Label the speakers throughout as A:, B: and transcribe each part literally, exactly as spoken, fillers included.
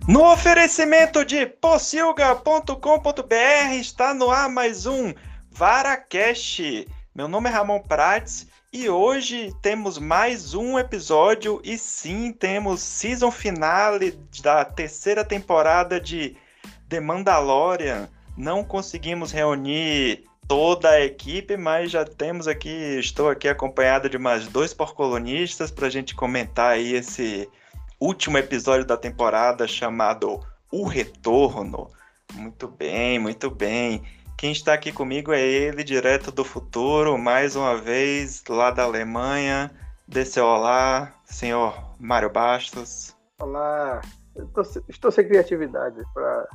A: No oferecimento de pocilga ponto com ponto b r está no ar mais um VaraCast. Meu nome é Ramon Prates e hoje temos mais um episódio e sim, temos season finale da terceira temporada de The Mandalorian. Não conseguimos reunir toda a equipe, mas já temos aqui, estou aqui acompanhado de mais dois porcolonistas para a gente comentar aí esse último episódio da temporada chamado O Retorno. Muito bem, muito bem. Quem está aqui comigo é ele, direto do futuro, mais uma vez, lá da Alemanha. Dê seu olá, senhor Mário Bastos.
B: Olá, eu tô, estou sem criatividade para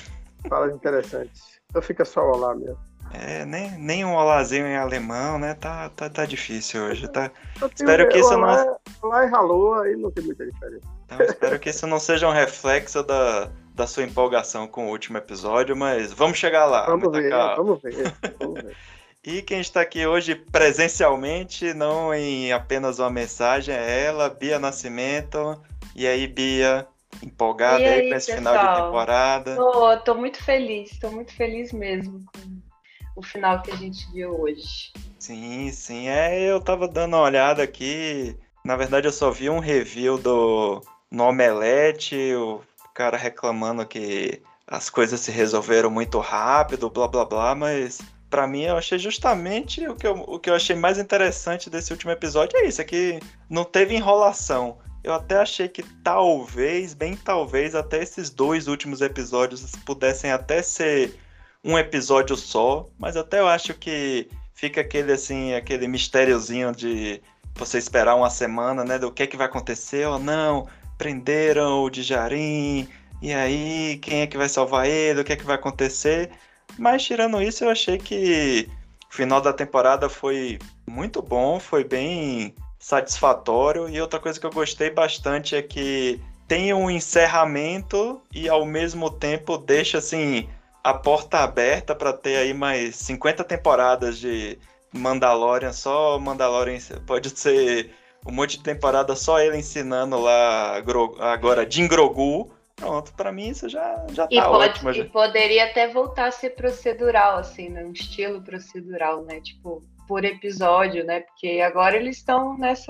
B: falas interessantes. Então fica só olá mesmo.
A: É, nem, nem um olazinho em alemão, né? Tá, tá, tá difícil hoje, tá?
B: Tenho,
A: Espero que isso
B: olá,
A: não...
B: Olá e alô, aí não tem muita diferença.
A: Então, espero que isso não seja um reflexo da, da sua empolgação com o último episódio, mas vamos chegar lá.
B: Vamos ver,
A: calma.
B: vamos ver, vamos ver.
A: E quem está aqui hoje presencialmente, não em apenas uma mensagem, é ela, Bia Nascimento. E aí, Bia, empolgada
C: e aí,
A: aí com esse
C: pessoal?
A: final de temporada?
C: Tô, tô muito feliz, tô muito feliz mesmo com o final que a gente viu hoje.
A: Sim, sim, é, eu tava dando uma olhada aqui, na verdade eu só vi um review do no Omelete, o cara reclamando que as coisas se resolveram muito rápido, blá blá blá, mas pra mim eu achei justamente o que eu, o que eu achei mais interessante desse último episódio é isso, é que não teve enrolação. Eu até achei que talvez, bem talvez, até esses dois últimos episódios pudessem até ser um episódio só, mas até eu acho que fica aquele assim, aquele mistériozinho de você esperar uma semana, né, do que é que vai acontecer ou não, prenderam o Djarin, e aí quem é que vai salvar ele, o que é que vai acontecer, mas tirando isso eu achei que o final da temporada foi muito bom, foi bem satisfatório, e outra coisa que eu gostei bastante é que tem um encerramento e ao mesmo tempo deixa assim a porta aberta para ter aí mais cinquenta temporadas de Mandalorian, só Mandalorian, pode ser um monte de temporada só ele ensinando lá agora Din Grogu. Pronto, para mim isso já, já
C: e
A: tá
C: pode,
A: ótimo.
C: E
A: já.
C: poderia até voltar a ser procedural, assim, né? Um estilo procedural, né? Tipo, por episódio, né? Porque agora eles estão nessa...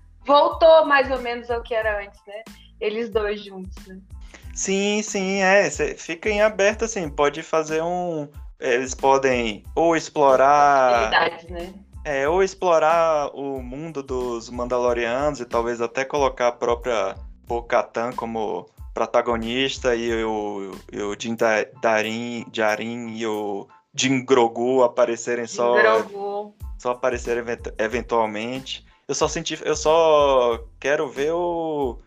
C: Voltou mais ou menos ao que era antes, né? Eles dois juntos, né?
A: Sim, sim, é. Cê fica em aberto, assim, pode fazer um... Eles podem ou explorar...
C: né?
A: É, ou explorar o mundo dos Mandalorianos e talvez até colocar a própria Bo-Katan como protagonista e o, e o Din Darin, Djarin e o Din Grogu aparecerem
C: Din
A: só,
C: Grogu.
A: só aparecerem eventualmente. Eu só senti, eu só quero ver o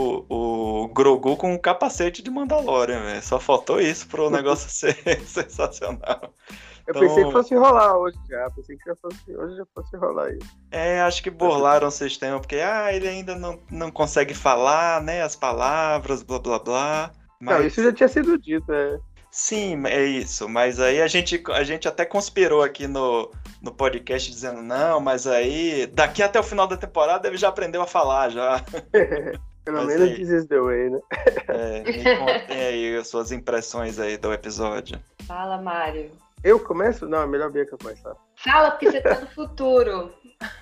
A: O, o Grogu com um capacete de Mandalorian, véio. Só faltou isso pro negócio ser sensacional.
B: Eu
A: Então,
B: pensei que fosse rolar hoje já, pensei que já fosse, hoje já fosse rolar isso.
A: É, acho que burlaram o sistema, porque ah, ele ainda não, não consegue falar, né, as palavras, blá blá blá. Mas...
B: Não, isso já tinha sido dito, é.
A: Sim, é isso, mas aí a gente, a gente até conspirou aqui no, no podcast dizendo, não, mas aí daqui até o final da temporada ele já aprendeu a falar, já.
B: Pelo
A: Mas
B: menos
A: aí,
B: this is the way, né?
A: É, me contem aí as suas impressões aí do episódio.
C: Fala, Mário.
B: Eu começo? Não, é melhor Bia que eu começar.
C: Fala, porque você tá no futuro.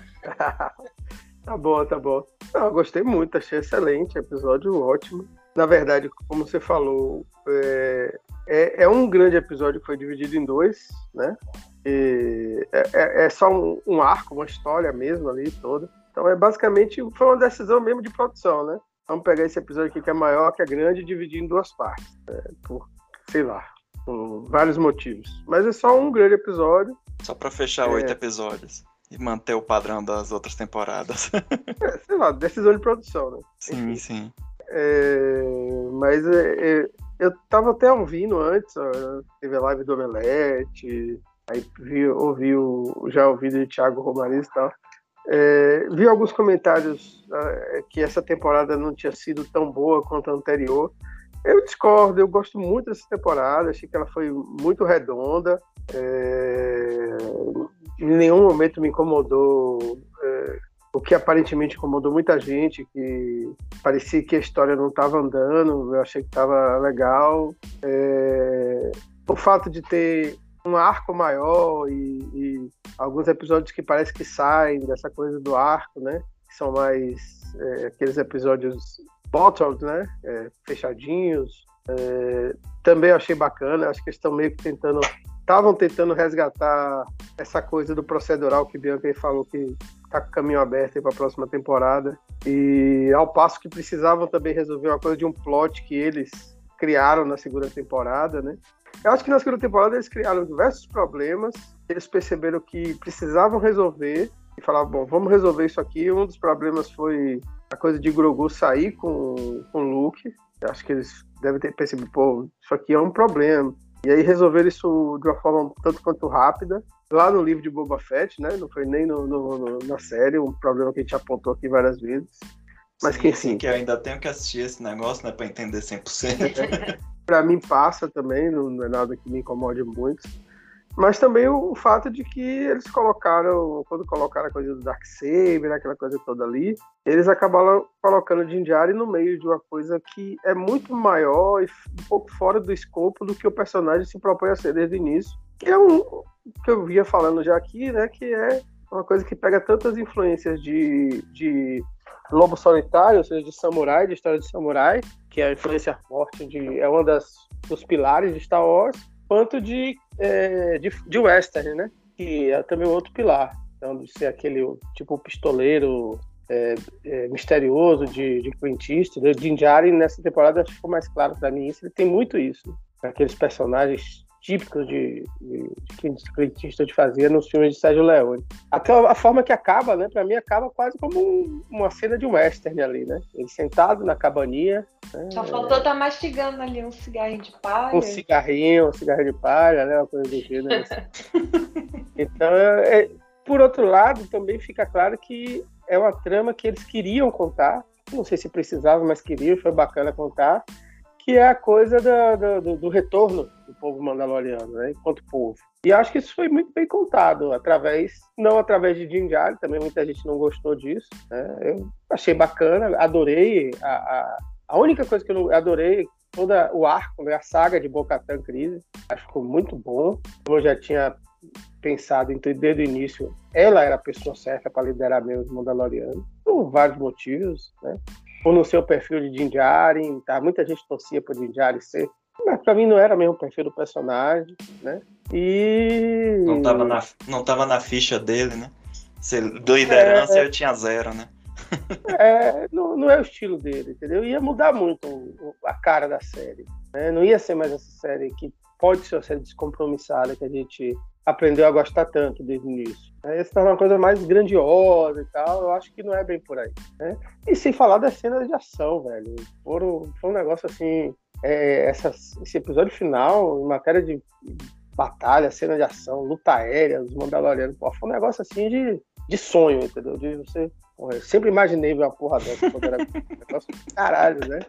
B: Tá bom, tá bom. Não, eu gostei muito, achei excelente, episódio ótimo. Na verdade, como você falou, é, é, é um grande episódio que foi dividido em dois, né? E é, é só um, um arco, uma história mesmo ali toda. Então, é basicamente, foi uma decisão mesmo de produção, né? Vamos pegar esse episódio aqui que é maior, que é grande, e dividir em duas partes. Né? Por, sei lá, por vários motivos. Mas é só um grande episódio.
A: Só pra fechar
B: é...
A: oito episódios. E manter o padrão das outras temporadas.
B: É, sei lá, decisão de produção, né?
A: Sim,
B: Enfim.
A: sim.
B: É, mas é, é, eu tava até ouvindo antes, ó, teve a live do Omelete, aí vi, ouvi o, já ouvi do Thiago Romariz e tal. É, vi alguns comentários uh, que essa temporada não tinha sido tão boa quanto a anterior. Eu discordo, eu gosto muito dessa temporada, achei que ela foi muito redonda, é, em nenhum momento me incomodou é, o que aparentemente incomodou muita gente, que parecia que a história não estava andando, eu achei que estava legal. É... O fato de ter um arco maior e, e alguns episódios que parece que saem dessa coisa do arco, né? Que são mais é, aqueles episódios bottled, né? É, fechadinhos. É... Também achei bacana, acho que eles estão meio que tentando... Estavam tentando resgatar essa coisa do procedural que Bianca falou que está com o caminho aberto para a próxima temporada. E ao passo que precisavam também resolver uma coisa de um plot que eles criaram na segunda temporada, né? Eu acho que na segunda temporada eles criaram diversos problemas, eles perceberam que precisavam resolver e falavam, bom, vamos resolver isso aqui. Um dos problemas foi a coisa de Grogu sair com, com Luke. Eu acho que eles devem ter percebido, pô, isso aqui é um problema. E aí resolveram isso de uma forma tanto quanto rápida. Lá no livro de Boba Fett, né? Não foi nem no, no, no, na série, um problema que a gente apontou aqui várias vezes. Mas
A: sim,
B: que enfim.
A: Sim, que eu ainda tenho que assistir esse negócio, né? Pra entender cem por cento.
B: Pra mim passa também, não, não é nada que me incomode muito. Mas também o, o fato de que eles colocaram, quando colocaram a coisa do Darksaber, aquela coisa toda ali, eles acabaram colocando Din Djarin no meio de uma coisa que é muito maior e um pouco fora do escopo do que o personagem se propõe a ser desde o início. Que é um que eu vinha falando já aqui, né? Que é uma coisa que pega tantas influências de, de Lobo Solitário, ou seja, de samurai, de história de samurai, que é a influência forte, de, é uma das dos pilares de Star Wars, quanto de, é, de, de western, né? Que é também outro pilar. Então, de ser aquele tipo pistoleiro é, é, misterioso de, de Clint Eastwood. Din Djarin, nessa temporada, ficou mais claro para mim isso. Ele tem muito isso, né? Aqueles personagens típicos de, de, de Clint Eastwood fazia nos filmes de Sérgio Leone. Até a forma que acaba, né? Para mim, acaba quase como um, uma cena de um western ali, né? Ele sentado na cabaninha. Né?
C: Só faltou estar tá mastigando ali um cigarrinho de palha.
B: Um cigarrinho, um cigarrinho de palha, né? Uma coisa do gênero. Então, é, por outro lado, também fica claro que é uma trama que eles queriam contar. Não sei se precisavam, mas queriam, foi bacana contar. Que é a coisa do, do, do retorno do povo mandaloriano, né, enquanto povo. E acho que isso foi muito bem contado, através, não através de Din Djarin, também muita gente não gostou disso, né, eu achei bacana, adorei, a, a, a única coisa que eu não adorei, todo o arco, né, a saga de Bo-Katan Kryze, acho que ficou muito bom, como eu já tinha pensado então, desde o início, ela era a pessoa certa para liderar mesmo os mandalorianos, por vários motivos, né, por não ser o perfil de Din Djarin, tá? Muita gente torcia por Din Djarin ser, mas pra mim não era mesmo o perfil do personagem, né? E...
A: Não tava na, não tava na ficha dele, né? Se liderança é, eu tinha zero, né?
B: É, não, não é o estilo dele, entendeu? Ia mudar muito a cara da série, né? Não ia ser mais essa série que pode ser uma série descompromissada, que a gente aprendeu a gostar tanto desde o início. Essa tá uma coisa mais grandiosa e tal, eu acho que não é bem por aí, né? E sem falar das cenas de ação, velho. Foram, foi um negócio assim, é, essa, esse episódio final, em matéria de batalha, cena de ação, luta aérea, os Mandalorianos, pô, foi um negócio assim de, de sonho, entendeu? De você, porra, eu sempre imaginei ver uma porra dessa quando era um negócio de caralho, né?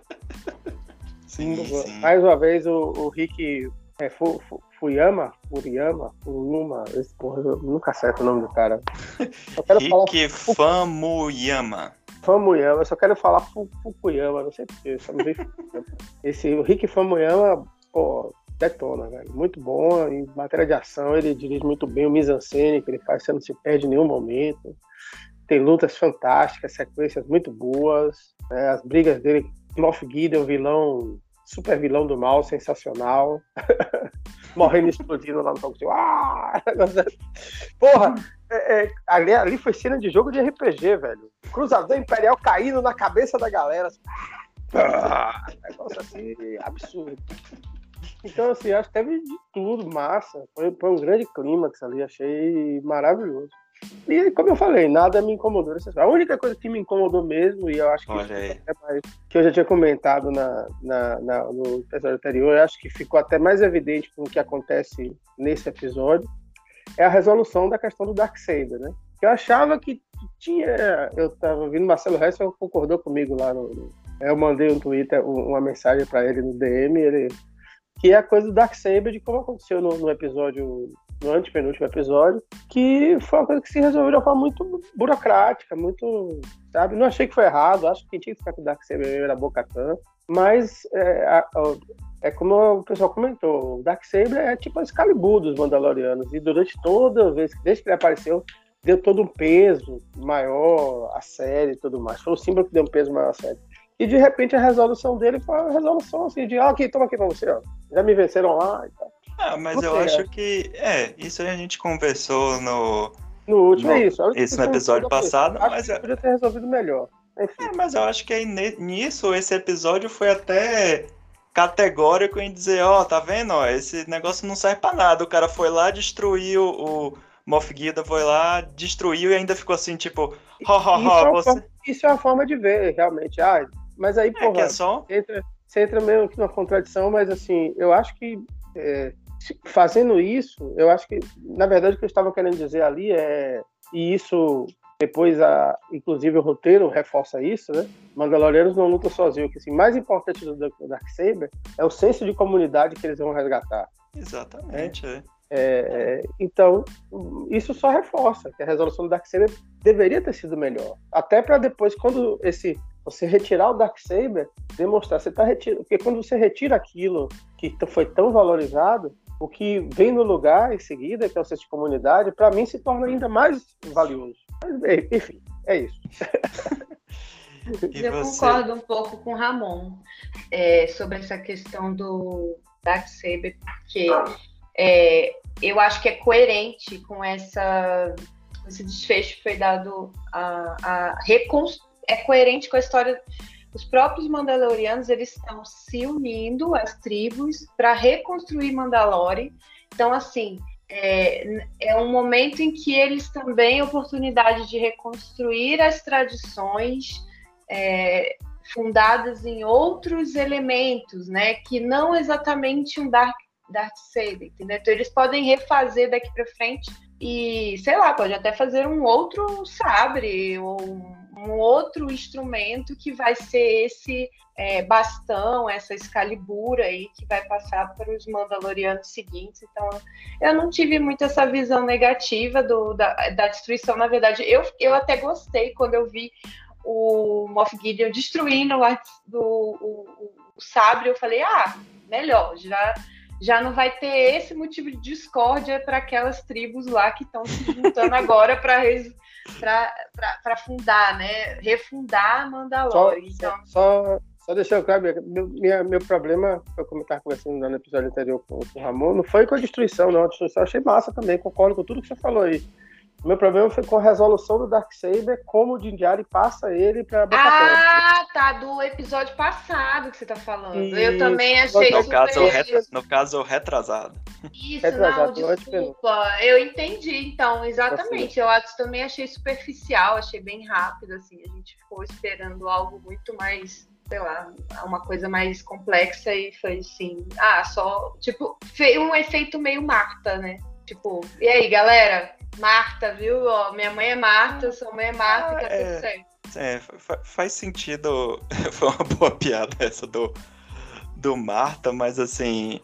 A: Sim, sim.
B: Mais uma vez o, o Rick é, Fu, Fu, Fuyama, Furiyama, Furuma, esse porra, eu nunca acerto o nome do cara.
A: Rick Famuyama.
B: Famuyama, eu só quero falar Fukuyama, não sei porquê, só me veio esse o Rick Famuyama, pô, detona, velho, muito bom, em matéria de ação ele dirige muito bem o mise-en-scène que ele faz, você não se perde em nenhum momento, tem lutas fantásticas, sequências muito boas, né? As brigas dele, Moff Gideon, vilão, super vilão do mal, sensacional, morrendo explodindo lá no palco, ah! Porra, é, é, ali, ali foi cena de jogo de R P G, velho. Cruzador Imperial caindo na cabeça da galera. Ah, negócio assim, absurdo. Então, assim, acho que teve de tudo, massa. Foi, foi um grande clímax ali, achei maravilhoso. E, como eu falei, nada me incomodou. A única coisa que me incomodou mesmo, e eu acho que, é mais, que eu já tinha comentado na, na, na, no episódio anterior, eu acho que ficou até mais evidente com o que acontece nesse episódio, é a resolução da questão do Darksaber, né? Eu achava que tinha... Eu tava ouvindo, Marcelo Hessel concordou comigo lá no... no eu mandei um Twitter, uma mensagem para ele no D M, ele, que é a coisa do Darksaber, de como aconteceu no, no episódio no antepenúltimo episódio, que foi uma coisa que se resolveu de uma forma muito burocrática, muito, sabe? Não achei que foi errado, acho que quem tinha que ficar com o Darksaber era a Bo-Katan, mas é, a, a, é como o pessoal comentou, o Darksaber é tipo a Excalibur dos Mandalorianos, e durante toda vez, desde que ele apareceu, deu todo um peso maior à série e tudo mais. Foi o símbolo que deu um peso maior à série. E de repente a resolução dele foi uma resolução assim, de ah, aqui, toma aqui pra você, ó. Já me venceram lá e tal.
A: Ah, mas
B: Você
A: eu acho
B: acha?
A: que. É, isso aí a gente conversou no.
B: No último
A: no
B: é isso.
A: isso no episódio passado,
B: acho
A: mas.
B: que
A: É,
B: podia ter resolvido melhor. Enfim.
A: é, mas eu acho que aí ne- nisso, esse episódio foi até categórico em dizer, ó, tá vendo? Ó, esse negócio não serve pra nada. O cara foi lá, destruiu o. Moff Gideon foi lá, destruiu e ainda ficou assim, tipo, ho, ho,
B: Isso, é
A: ho,
B: uma
A: você.
B: forma, isso é uma forma de ver, realmente. Ah, mas aí,
A: É que
B: porra,
A: é só.
B: você entra, você entra meio que numa contradição, mas assim, eu acho que é, fazendo isso, eu acho que, na verdade, o que eu estava querendo dizer ali é, e isso depois, a, inclusive, o roteiro reforça isso, né? Mandalorianos não lutam sozinhos, que assim, mais importante do, do Darksaber é o senso de comunidade que eles vão resgatar.
A: Exatamente, é.
B: É, então, isso só reforça que a resolução do Darksaber deveria ter sido melhor. Até para depois, quando esse, você retirar o Darksaber, demonstrar, você está retirando. Porque quando você retira aquilo que foi tão valorizado, o que vem no lugar em seguida, que é o senso de comunidade, para mim se torna ainda mais valioso. Mas, enfim, é isso.
A: E
C: Eu
A: você?
C: concordo um pouco com o Ramon é, sobre essa questão do Darksaber, porque é, eu acho que é coerente com essa, esse desfecho que foi dado a, a reconstruir. É coerente com a história. Os próprios Mandalorianos, eles estão se unindo às tribos para reconstruir Mandalore. Então, assim, é, é um momento em que eles também têm oportunidade de reconstruir as tradições é, fundadas em outros elementos, né? Que não exatamente um Dark Darksaber, entendeu? Então eles podem refazer daqui para frente e, sei lá, pode até fazer um outro sabre ou um outro instrumento que vai ser esse é, bastão, essa Excalibur aí que vai passar para os Mandalorianos seguintes. Então eu não tive muito essa visão negativa do, da, da destruição. Na verdade, eu, eu até gostei quando eu vi o Moff Gideon destruindo do, o, o, o sabre. Eu falei, ah, melhor, já já não vai ter esse motivo de discórdia para aquelas tribos lá que estão se juntando agora para fundar, né? Refundar Mandalore.
B: Só,
C: Então...
B: só, só deixar claro, meu, minha, meu problema, foi como eu estava conversando no episódio anterior com, com o Ramon, não foi com a destruição, não. A destruição eu achei massa também, concordo com tudo que você falou aí. O meu problema foi com a resolução do Darksaber, como o Din Djarin passa ele para
C: Ah, tá, do episódio passado que você tá falando. Isso. Eu também achei
A: no
C: super...
A: Caso, ret... No caso, retrasado.
C: Isso,
B: retrasado,
C: não, desculpa. Eu entendi, então, exatamente. Eu acho, também achei superficial, achei bem rápido, assim. A gente ficou esperando algo muito mais, sei lá, uma coisa mais complexa e foi assim, ah, só, tipo, fez um efeito meio Marta, né? Tipo, e aí, galera? Marta, viu? Ó, minha mãe é Marta, sua mãe é Marta, ah, tá é, tudo certo.
A: É, faz sentido. Foi uma boa piada essa do, do Marta, mas assim.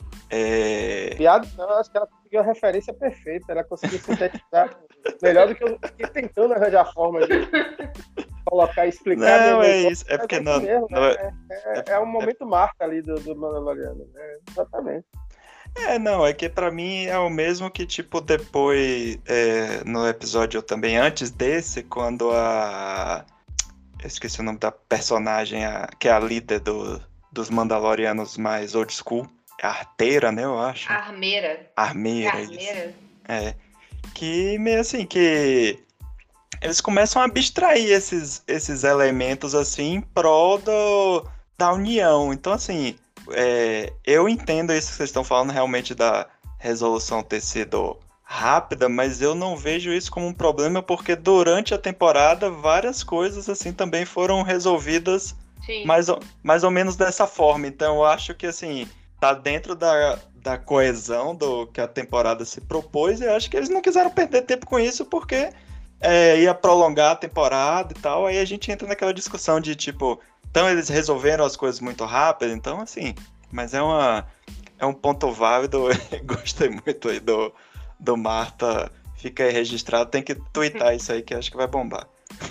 A: É...
B: Piada, eu acho que ela conseguiu a referência perfeita, ela conseguiu sintetizar melhor do que eu fiquei tentando arranjar a forma de colocar e explicar.
A: Não, é isso, é porque não.
B: Mesmo,
A: não
B: né? é, é, é um momento Marta ali do, do Mandaloriano, né? Exatamente.
A: É, não, é que pra mim é o mesmo que, tipo, depois, é, no episódio também antes desse, quando a... Eu esqueci o nome da personagem, a, que é a líder do, dos Mandalorianos mais old school, é a Arteira, né, eu acho.
C: Armeira.
A: Armeira,
C: Armeira.
A: isso. É, que meio assim, que eles começam a abstrair esses, esses elementos, assim, em prol do, da união. Então, assim... É, eu entendo isso que vocês estão falando realmente da resolução ter sido rápida, mas eu não vejo isso como um problema porque durante a temporada várias coisas assim também foram resolvidas mais ou, mais ou menos dessa forma. Então eu acho que assim tá dentro da, da coesão do que a temporada se propôs e eu acho que eles não quiseram perder tempo com isso porque é, ia prolongar a temporada e tal. Aí a gente entra naquela discussão de tipo... Então eles resolveram as coisas muito rápido, então assim, mas é, uma, é um ponto válido, gostei muito aí do, do Marta fica aí registrado. Tem que twittar isso aí que acho que vai bombar.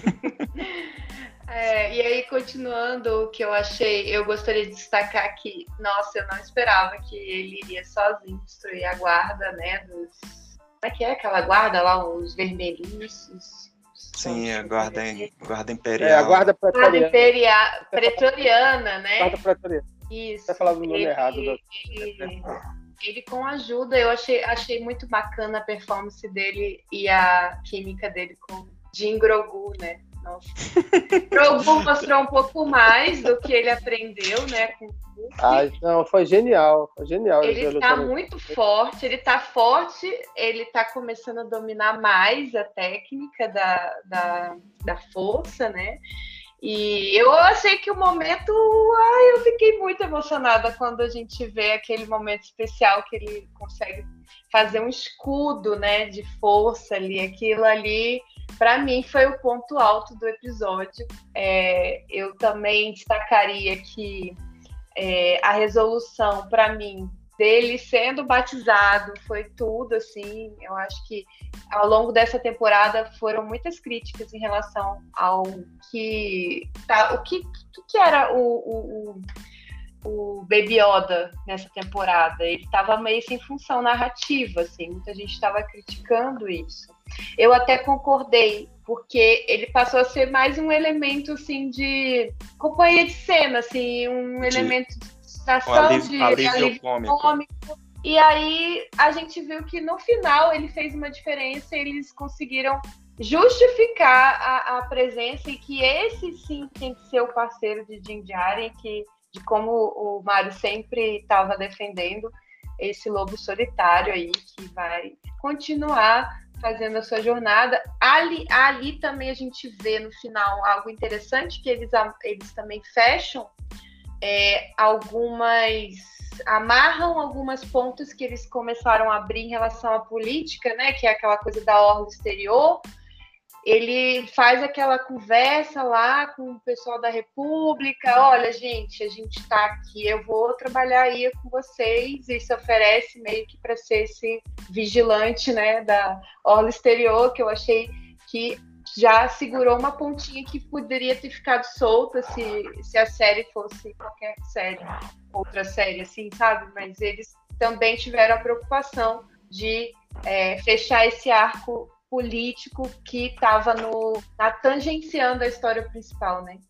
C: É, e aí, continuando o que eu achei, eu gostaria de destacar que, nossa, eu não esperava que ele iria sozinho destruir a guarda, né, dos... Como é que é aquela guarda lá, os vermelhinhos? Os...
A: Sim, a guarda, guarda imperial.
B: É, a guarda pretoriana.
C: Guarda imperial, pretoriana, né?
B: Guarda pretoriana.
C: Isso.
B: Tá falando o nome
C: ele,
B: errado.
C: Ele, ele, com ajuda, eu achei, achei muito bacana a performance dele e a química dele com Din Grogu, né? Nossa. Grogu mostrou um pouco mais do que ele aprendeu, né? Com o
B: Ah, não, foi genial. Foi genial.
C: Ele tá muito forte, ele tá forte, ele tá começando a dominar mais a técnica da, da, da força, né? E eu achei que o momento, ai, eu fiquei muito emocionada quando a gente vê aquele momento especial que ele consegue fazer um escudo, né, de força ali. Aquilo ali, para mim, foi o ponto alto do episódio. É, eu também destacaria que é, a resolução, para mim, dele sendo batizado foi tudo, assim. Eu acho que ao longo dessa temporada foram muitas críticas em relação ao que tá, o que, que era o, o, o Baby Yoda nessa temporada. Ele estava meio sem função narrativa, assim, muita gente estava criticando isso. Eu até concordei, porque ele passou a ser mais um elemento, assim, de companhia de cena, assim, um de... elemento de distração, um alívio, de
A: alívio, alívio cômico.
C: cômico. E aí a gente viu que no final ele fez uma diferença, eles conseguiram justificar a, a presença e que esse sim tem que ser o parceiro de Din Djarin, que de como o Mário sempre estava defendendo esse lobo solitário aí que vai continuar fazendo a sua jornada. Ali, ali também a gente vê no final algo interessante, que eles, eles também fecham é, algumas, amarram algumas pontas que eles começaram a abrir em relação à política, né, que é aquela coisa da orla exterior. Ele faz aquela conversa lá com o pessoal da República, olha, gente, a gente está aqui, eu vou trabalhar aí com vocês, e se oferece meio que para ser esse vigilante, né, da orla exterior, que eu achei que já segurou uma pontinha que poderia ter ficado solta se, se a série fosse qualquer série, outra série, assim, sabe? Mas eles também tiveram a preocupação de é, fechar esse arco político que estava no tá tangenciando a história principal, né?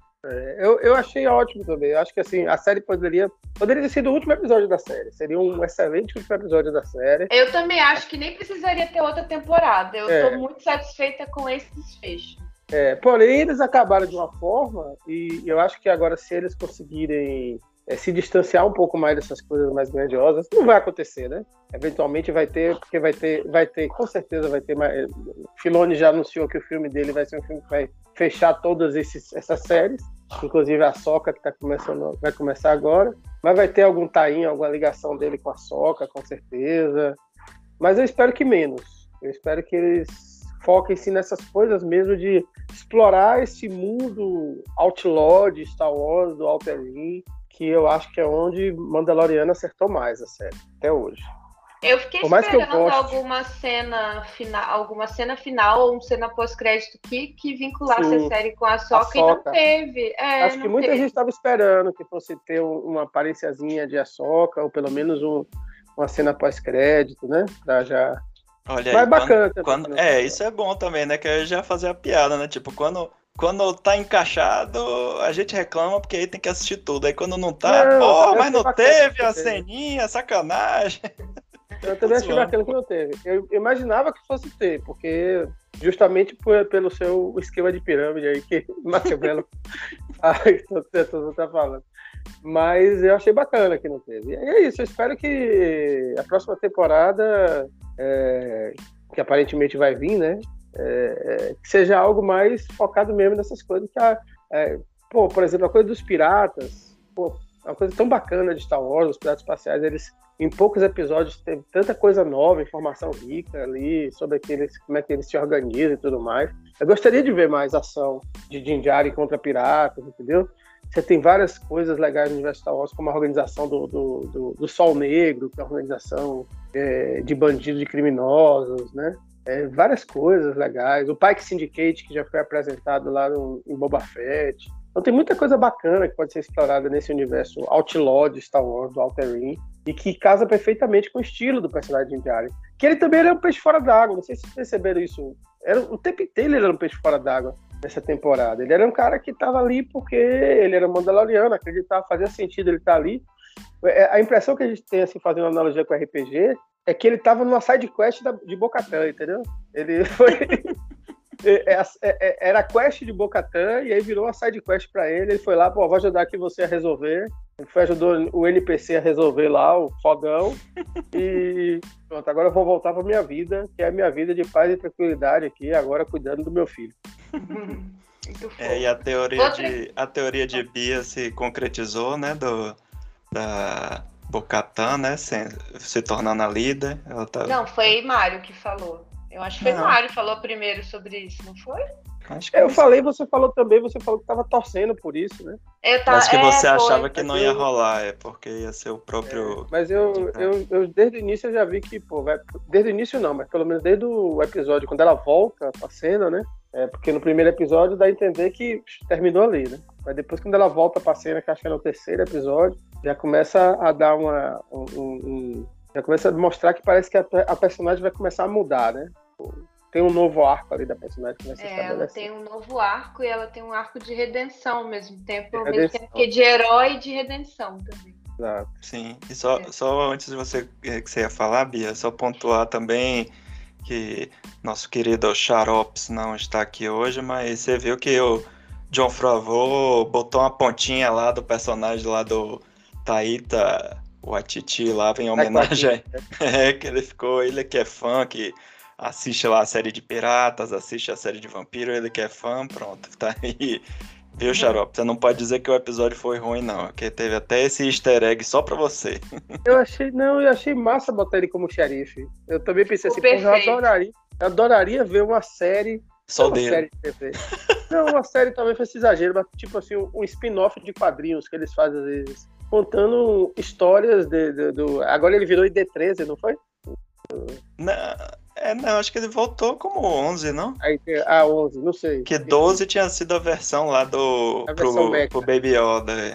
B: É, eu, eu achei ótimo também. Eu acho que assim, a série poderia poderia ter sido o último episódio da série. Seria um excelente último episódio da série.
C: Eu também acho que nem precisaria ter outra temporada. Eu estou
B: é.
C: muito satisfeita com esse desfecho.
B: É, porém, eles acabaram de uma forma, e eu acho que agora, se eles conseguirem é, se distanciar um pouco mais dessas coisas mais grandiosas, não vai acontecer, né? Eventualmente vai ter, porque vai ter, vai ter, com certeza vai ter mais. Filoni já anunciou que o filme dele vai ser um filme que vai fechar todas esses, essas séries, inclusive a Soca, que tá começando, vai começar agora, mas vai ter algum tie-in, alguma ligação dele com a Soca, com certeza. Mas eu espero que menos. Eu espero que eles foquem-se nessas coisas mesmo de explorar esse mundo outlaw de Star Wars, do Outer Rim, que eu acho que é onde Mandaloriano acertou mais a série, até hoje.
C: Eu fiquei esperando alguma cena final, alguma cena final ou uma cena pós-crédito que, que vinculasse Sim, a série com a Ahsoka, e não teve. É,
B: Acho
C: não
B: que muita
C: teve.
B: gente estava esperando que fosse ter uma aparênciazinha de Ahsoka, ou pelo menos um, uma cena pós-crédito, né? Pra já...
A: Olha
B: Mas
A: aí,
B: bacana
A: quando, quando, É, isso é bom também, né? Que eu já fazer a piada, né? Tipo, quando... Quando tá encaixado, a gente reclama porque aí tem que assistir tudo. Aí quando não tá, não, pô, mas não teve a ceninha, sacanagem.
B: Eu também achei bacana que não teve. Eu imaginava que fosse ter, porque justamente por, pelo seu esquema de pirâmide aí que Maquiavelo tá falando. Mas eu achei bacana que não teve. E é isso, eu espero que a próxima temporada, é, que aparentemente vai vir, né? É, que seja algo mais focado mesmo nessas coisas que a, é, pô, por exemplo, a coisa dos piratas, pô, é uma coisa tão bacana de Star Wars, os piratas espaciais, eles em poucos episódios teve tanta coisa nova, informação rica ali sobre aqueles, como é que eles se organizam e tudo mais. Eu gostaria de ver mais ação de Din Djarin contra piratas, entendeu? Você tem várias coisas legais no universo Star Wars, como a organização do, do, do, do Sol Negro, que é uma organização é, de bandidos, de criminosos, né? É, várias coisas legais. O Pike Syndicate, que já foi apresentado lá no, em Boba Fett. Então tem muita coisa bacana que pode ser explorada nesse universo Outlaw de Star Wars, do Outer Rim, e que casa perfeitamente com o estilo do personagem de Din Djarin. Que ele também era um peixe fora d'água, não sei se vocês perceberam isso. Era, o tempo inteiro ele era um peixe fora d'água nessa temporada. Ele era um cara que estava ali porque ele era mandaloriano, acreditava, fazia sentido ele estar ali. A impressão que a gente tem, assim, fazendo uma analogia com o R P G, é que ele estava numa side quest da, de Bo-Katan, entendeu? Ele foi... Era a quest de Bo-Katan e aí virou uma side quest pra ele. Ele foi lá, pô, vou ajudar aqui você a resolver. Ele foi, ajudou o N P C a resolver lá, o fodão. E pronto, agora eu vou voltar pra minha vida, que é a minha vida de paz e tranquilidade aqui, agora cuidando do meu filho.
A: É, e a teoria, de, a teoria de Bia se concretizou, né, do, da Bo-Katan, né, se, se tornando a líder. Ela tá...
C: Não, foi Mário que falou. Eu acho que foi
A: Não.
C: Mário que falou primeiro sobre isso, não foi?
A: Acho que
B: É, eu
A: você-
B: falei, você falou também, você falou que tava torcendo por isso, né?
C: Eu tá,
A: Acho que
C: é,
A: você
C: foi.
A: achava que
B: Mas
A: não
B: eu-
A: ia rolar, é porque ia ser o próprio...
B: Mas eu, eu, eu, desde o início, eu já vi que, pô, vai, desde o início não, mas pelo menos desde o episódio, quando ela volta pra cena, né? É, porque no primeiro episódio dá a entender que terminou ali, né? Mas depois, quando ela volta pra cena, que acho que é no terceiro episódio, já começa a dar uma... Um, um- um- já começa a mostrar que parece que a, a personagem vai começar a mudar, né? Tem um novo arco ali da personagem que vai se
C: É, ela
B: estabelecer.
C: tem um novo arco e ela tem um arco de redenção ao mesmo tempo, ao
B: De
C: mesmo
B: redenção.
C: tempo que de herói e de redenção também.
B: Exato.
A: Sim, e só,
C: É.
A: só antes de você, que você ia falar, Bia, só pontuar também que nosso querido Xarops não está aqui hoje, mas você viu que o Jon Favreau botou uma pontinha lá do personagem lá do Taika Waititi lá em homenagem, é, que ele ficou, ele que é fã, que assiste lá a série de piratas, assiste a série de vampiro, ele que é fã, pronto, tá aí. Viu, Xarope? Você não pode dizer que o episódio foi ruim, não, porque teve até esse easter egg só pra você.
B: Eu achei, não, eu achei massa botar ele como xerife. Eu também pensei assim, pô, eu
C: Perfeito.
B: adoraria, eu adoraria ver uma série,
A: Só
B: não uma
A: dele.
B: série de T V. Não, uma série talvez fosse exagero, mas tipo assim, um, um spin-off de quadrinhos que eles fazem às vezes, contando histórias de, de- do... Agora ele virou I D treze, não foi?
A: Não, é, não, acho que ele voltou como onze, não?
B: Aí tem a onze, não sei.
A: Que doze tinha sido a versão lá do...
B: A
A: pro,
B: versão Mecha.
A: pro Baby Yoda. é.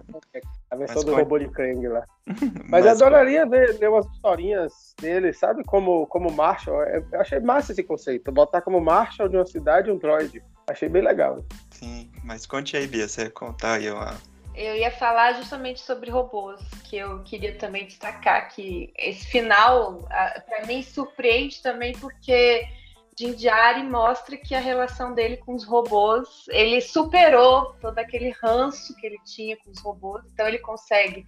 B: A versão
A: Mas
B: do
A: con-
B: robô de Krang lá. Mas, eu adoraria ver, ver umas historinhas dele, sabe? Como, como Marshall. Eu eu achei massa esse conceito. Botar como Marshall de uma cidade um droid. Achei bem legal.
A: Sim, mas conte aí, Bia, você ia contar aí uma...
C: Eu ia falar justamente sobre robôs, que eu queria também destacar que esse final, a- pra mim, surpreende também porque Din Djarin mostra que a relação dele com os robôs, ele superou todo aquele ranço que ele tinha com os robôs, então ele consegue,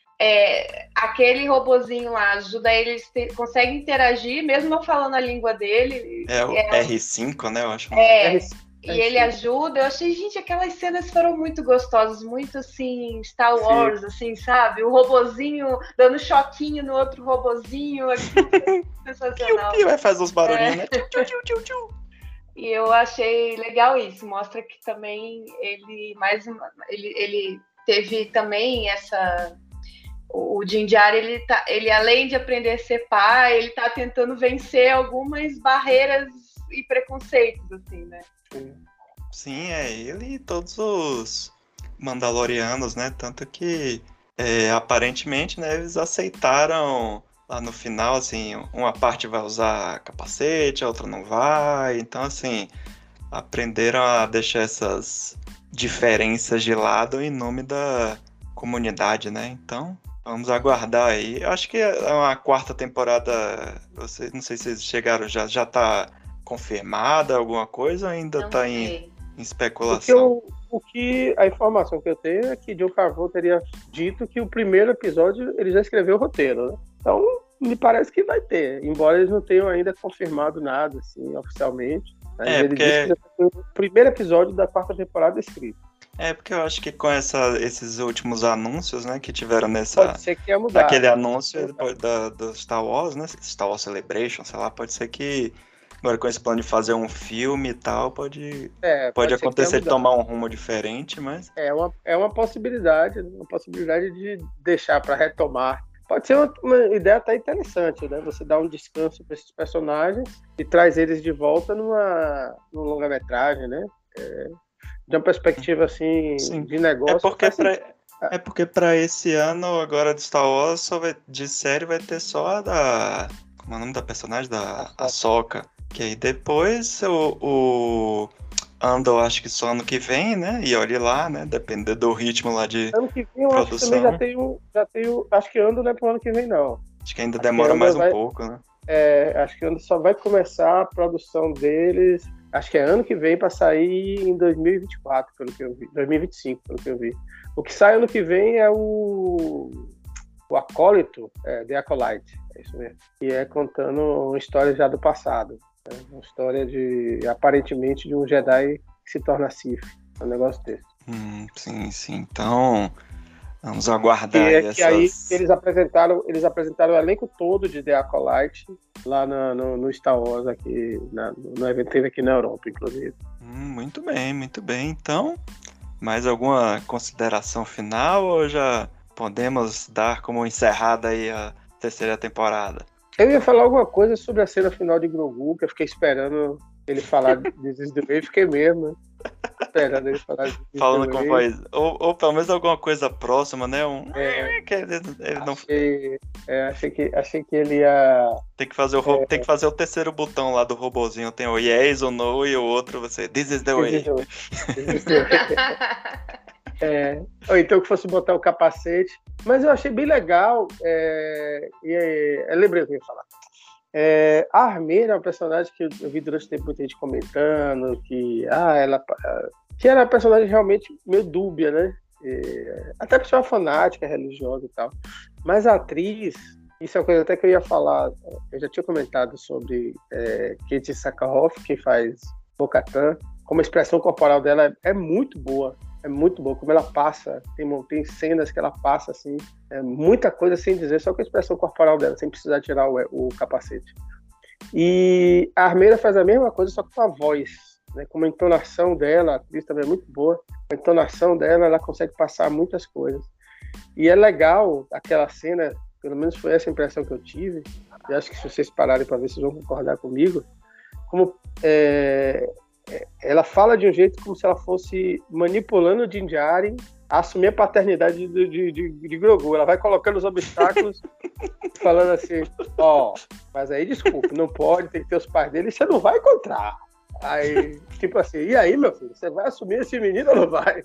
C: é, aquele robozinho lá ajuda ele, eles te- conseguem interagir, mesmo não falando a língua dele.
A: É o
C: É,
A: R cinco, né, eu acho.
C: é,
B: R-
C: e ele ajuda. Eu achei, gente, aquelas cenas foram muito gostosas, muito assim, Star Wars, assim, sabe? O robozinho dando choquinho no outro robozinho, aquilo foi sensacional.
A: Piu, vai fazer uns barulhinhos,
C: É.
A: né? Tchu, tchu, tchu, tchu.
C: E eu achei legal isso, mostra que também ele mais uma, ele, ele teve também essa o Din Djarin, ele tá, ele além de aprender a ser pai, ele tá tentando vencer algumas barreiras e preconceitos, assim, né?
A: Sim, é ele e todos os Mandalorianos, né? Tanto que é, aparentemente, né, eles aceitaram lá no final, assim, uma parte vai usar capacete, a outra não vai. Então, assim, aprenderam a deixar essas diferenças de lado em nome da comunidade, né? Então, vamos aguardar aí. Eu acho que é uma quarta temporada, vocês, não sei se vocês chegaram, já, já tá confirmada alguma coisa ou ainda
C: Não
A: tá em,
C: sei.
A: em
B: O que,
A: especulação?
B: eu, o que a informação que eu tenho é que Jon Favreau teria dito que o primeiro episódio ele já escreveu o roteiro, né? Então, me parece que vai ter, embora eles não tenham ainda confirmado nada, assim, oficialmente. Mas
A: É,
B: ele
A: porque-
B: disse que já tem o primeiro episódio da quarta temporada escrito.
A: É, porque eu acho que com essa, esses últimos anúncios, né, que tiveram nessa...
B: Pode ser que ia mudar.
A: Daquele anúncio depois da, do Star Wars, né? Star Wars Celebration, sei lá, pode ser que agora com esse plano de fazer um filme e tal, pode,
B: É,
A: pode
B: ser que ia
A: acontecer de
B: mudar.
A: tomar um rumo diferente, mas
B: É uma, é uma possibilidade, né? Uma possibilidade de deixar para retomar Pode ser uma, uma ideia até interessante, né? Você dá um descanso para esses personagens e traz eles de volta numa, numa longa-metragem, né? É, de uma perspectiva, assim,
A: Sim.
B: de negócio.
A: É porque pra, é porque pra esse ano, agora de Star Wars, só vai, de série vai ter só a da... Como é o nome da personagem? Da Ahsoka. Que aí depois o... o Andor, acho que só ano que vem, né? E olhe lá, né? Dependendo do ritmo lá de
B: ano que vem eu
A: produção.
B: acho que também já tenho, já tenho. Acho que Andor não é pro ano que vem, não.
A: Acho que ainda
B: acho
A: demora
B: que
A: mais um
B: vai,
A: pouco, né?
B: É, acho que Andor só vai começar a produção deles. Acho que é ano que vem para sair em dois mil e vinte e quatro, pelo que eu vi. dois mil e vinte e cinco, pelo que eu vi. O que sai ano que vem é o. O Acólito, é, The Acolyte, é isso mesmo. E é contando uma história já do passado. Né? Uma história de, aparentemente, de um Jedi que se torna Sith. É um negócio desse.
A: Hum, sim, sim. Então, vamos aguardar
B: que,
A: aí
B: é,
A: essas...
B: que aí eles apresentaram, eles apresentaram o elenco todo de The Acolyte lá no, no, no Star Wars, aqui, na, no evento que teve aqui na Europa, inclusive.
A: Hum, muito bem, muito bem. Então, mais alguma consideração final ou já podemos dar como encerrada aí a terceira temporada?
B: Eu ia falar alguma coisa sobre a cena final de Grogu, que eu fiquei esperando ele falar de This is the Way, fiquei mesmo, né? Esperando ele falar de This is
A: Falando
B: the
A: com
B: Way.
A: voz, ou, ou pelo menos alguma coisa próxima, né? Um...
B: É,
A: que ele, ele não...
B: achei, é, achei, que, achei que ele ia...
A: Tem que, fazer o ro... é... tem que fazer o terceiro botão lá do robozinho. Tem o yes ou no e o outro você This is the way.
B: This is the way. This is the way. É, ou então que fosse botar o capacete, mas eu achei bem legal, é, e eu lembrei o que eu ia falar. É, a Armeira é uma personagem que eu vi durante o tempo muita gente comentando que, ah, ela, que era uma personagem realmente meio dúbia, né? E, até porque é uma fanática religiosa e tal. Mas a atriz, isso é uma coisa até que eu ia falar, eu já tinha comentado sobre é, Kate Sakharoff, que faz Bo-Katan, como a expressão corporal dela é, é muito boa. É muito bom, como ela passa, tem, tem cenas que ela passa, assim, é muita coisa sem dizer, só com a expressão corporal dela, sem precisar tirar o, o capacete. E a Armeira faz a mesma coisa, só com a voz, né? Como a entonação dela, a atriz também é muito boa, a entonação dela, ela consegue passar muitas coisas. E é legal aquela cena, pelo menos foi essa a impressão que eu tive, e acho que se vocês pararem para ver, vocês vão concordar comigo, como... É, ela fala de um jeito como se ela fosse manipulando o Din Djarin a assumir a paternidade de, de, de, de Grogu. Ela vai colocando os obstáculos, falando assim, ó, oh, mas aí, desculpa, não pode, tem que ter os pais dele, e você não vai encontrar. Aí, tipo assim, e aí, meu filho, você vai assumir esse menino ou não vai?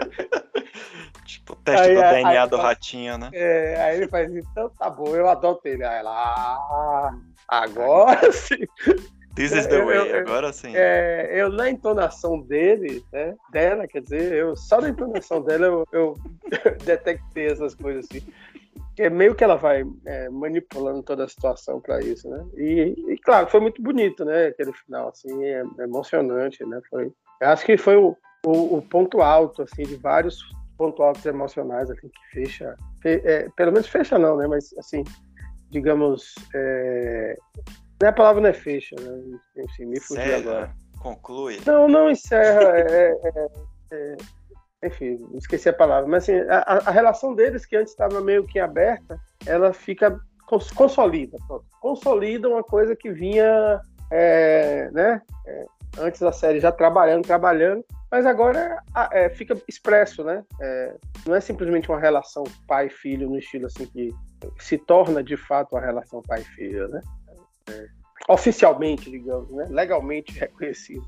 A: Tipo, o teste
B: aí,
A: do
B: aí,
A: D N A
B: aí,
A: do
B: aí,
A: ratinho, né?
B: É, aí ele faz, então tá bom, eu adoto ele. Aí ela, ah, agora sim.
A: This is the
B: eu,
A: way,
B: eu, eu,
A: agora sim.
B: É, eu, na entonação dele, né, dela, quer dizer, eu, só na entonação dela eu, eu detectei essas coisas assim. Que é meio que ela vai é, manipulando toda a situação para isso, né? E, e, claro, foi muito bonito, né? Aquele final, assim, é, é emocionante, né? Foi, eu acho que foi o, o, o ponto alto, assim, de vários pontos altos emocionais, assim, que fecha, fe, é, pelo menos fecha não, né? Mas, assim, digamos, é, a palavra não é fecha, né? Enfim, me fugiu
A: Sério?
B: agora.
A: Conclui?
B: Não, não encerra. É, é, é, enfim, esqueci a palavra. Mas assim, a, a relação deles, que antes estava meio que aberta, ela fica cons, consolida. Pronto. Consolida uma coisa que vinha, é, né? É, antes da série já trabalhando, trabalhando, mas agora é, fica expresso, né? É, não é simplesmente uma relação pai-filho no estilo assim que se torna de fato uma relação pai-filho, né? É, oficialmente, digamos, né? Legalmente reconhecida.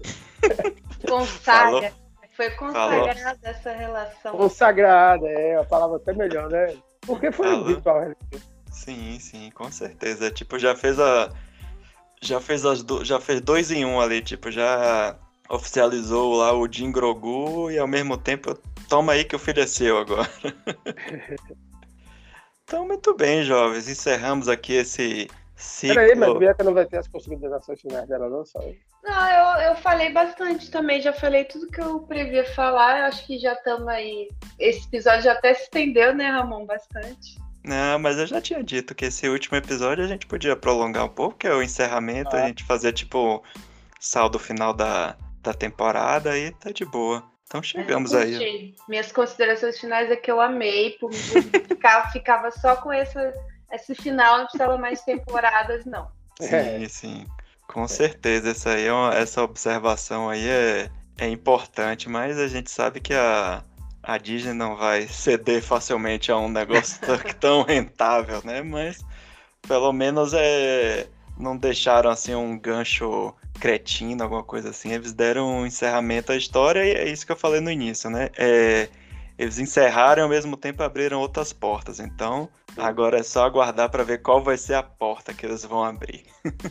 C: Consagra.
A: Falou.
C: Foi consagrada essa relação.
B: Consagrada, é a palavra até melhor, né? Porque foi um ritual.
A: Sim, sim, com certeza. Tipo, já fez a. Já fez as do... já fez dois em um ali, tipo, já oficializou lá o Din Grogu e ao mesmo tempo, toma aí que o filho é seu agora. Então, muito bem, jovens. Encerramos aqui esse ciclo.
B: Peraí, mas Bianca não vai ter as considerações finais dela, não, só?
C: Não, eu, eu falei bastante também, já falei tudo que eu previa falar, eu acho que já estamos aí, esse episódio já até se estendeu, né, Ramon, bastante.
A: Não, mas eu já tinha dito que esse último episódio a gente podia prolongar um pouco, que é o encerramento, ah. a gente fazer tipo saldo final da, da temporada e tá de boa. Então chegamos
C: eu
A: aí.
C: Minhas considerações finais é que eu amei, por, por ficar, ficava só com essa, esse final não precisava mais temporadas, não.
A: Sim, sim. Com certeza, essa, aí é uma, essa observação aí é, é importante, mas a gente sabe que a, a Disney não vai ceder facilmente a um negócio tão, tão rentável, né? Mas pelo menos é, não deixaram assim um gancho cretino, alguma coisa assim. Eles deram um encerramento à história e é isso que eu falei no início, né? É, eles encerraram e ao mesmo tempo abriram outras portas. Então, agora é só aguardar para ver qual vai ser a porta que eles vão abrir.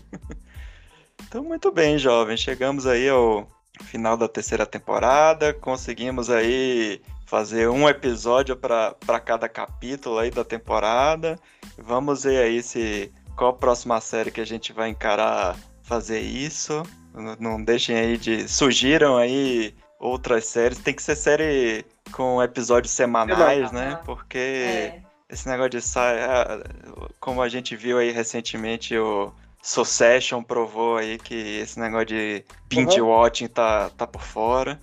A: Então, muito bem, jovens. Chegamos aí ao final da terceira temporada. Conseguimos aí fazer um episódio para cada capítulo aí da temporada. Vamos ver aí se qual a próxima série que a gente vai encarar fazer isso. Não, não deixem aí de... Surgiram aí outras séries. Tem que ser série com episódios semanais, né? Porque é. esse negócio de sair... Como a gente viu aí recentemente, o Succession provou aí que esse negócio de binge watching uhum. tá, tá por fora.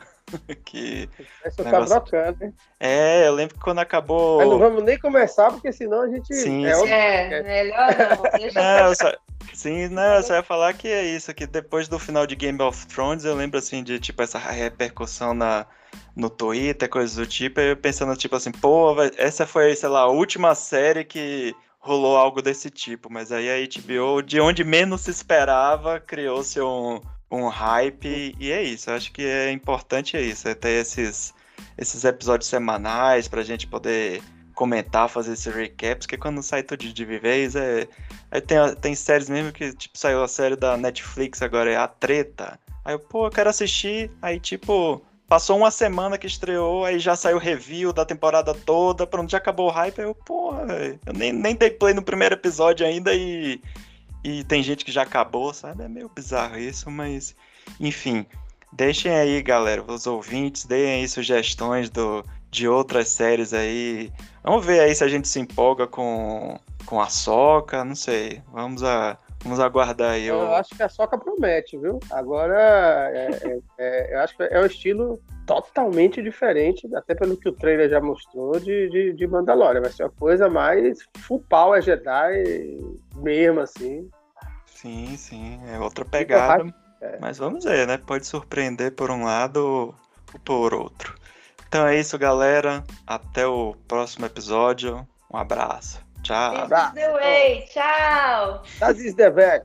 A: que
B: Essa negócio... tá brocando, hein?
A: É, eu lembro que quando acabou...
B: Mas não vamos nem começar, porque senão a gente...
A: Sim,
B: é,
A: sim.
C: é melhor não. Deixa
A: não, eu só... Sim, não, eu só ia falar que é isso, que depois do final de Game of Thrones, eu lembro assim de, tipo, essa repercussão na, no Twitter, coisas do tipo, eu pensando, tipo assim, pô, essa foi, sei lá, a última série que rolou algo desse tipo, mas aí a H B O, de onde menos se esperava, criou-se um, um hype, e é isso, eu acho que é importante é isso, é ter esses, esses episódios semanais pra gente poder comentar, fazer esse recap, porque quando sai tudo de vez, é... aí tem, tem séries mesmo que, tipo, saiu a série da Netflix agora, é A Treta, aí eu, pô, eu quero assistir, aí, tipo, passou uma semana que estreou, aí já saiu review da temporada toda, pronto, já acabou o hype, aí eu, porra, eu nem, nem dei play no primeiro episódio ainda e, e tem gente que já acabou, sabe, é meio bizarro isso, mas, enfim, deixem aí, galera, os ouvintes, deem aí sugestões do... de outras séries aí. Vamos ver aí se a gente se empolga com, com a Soca, não sei. Vamos, a, vamos aguardar aí.
B: Eu
A: o...
B: acho que a Soca promete, viu? Agora, é, é, é, eu acho que é um estilo totalmente diferente, até pelo que o trailer já mostrou, de, de, de Mandalorian. Vai ser uma coisa mais full power Jedi mesmo, assim.
A: Sim, sim. É outra pegada. É. Mas vamos ver, né? Pode surpreender por um lado ou por outro. Então é isso, galera. Até o próximo episódio. Um abraço. Tchau.
C: This is the way. Tchau.
B: Das is the way.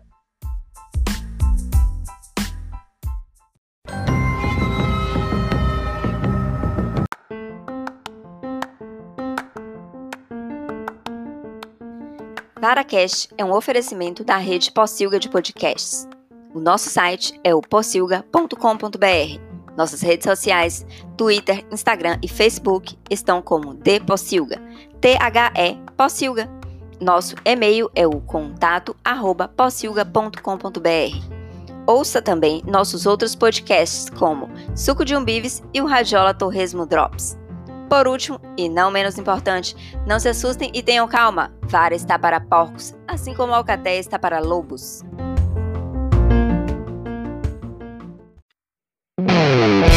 D: VaraCast é um oferecimento da rede Pocilga de podcasts. O nosso site é o pocilga ponto com ponto b r. Nossas redes sociais, Twitter, Instagram e Facebook estão como The Pocilga, T H E Pocilga. Nosso e-mail é o contato arroba pocilga ponto com ponto b r. Ouça também nossos outros podcasts como Suco de Umbives e o Radiola Torresmo Drops. Por último, e não menos importante, não se assustem e tenham calma. Vara está para porcos, assim como a alcateia está para lobos.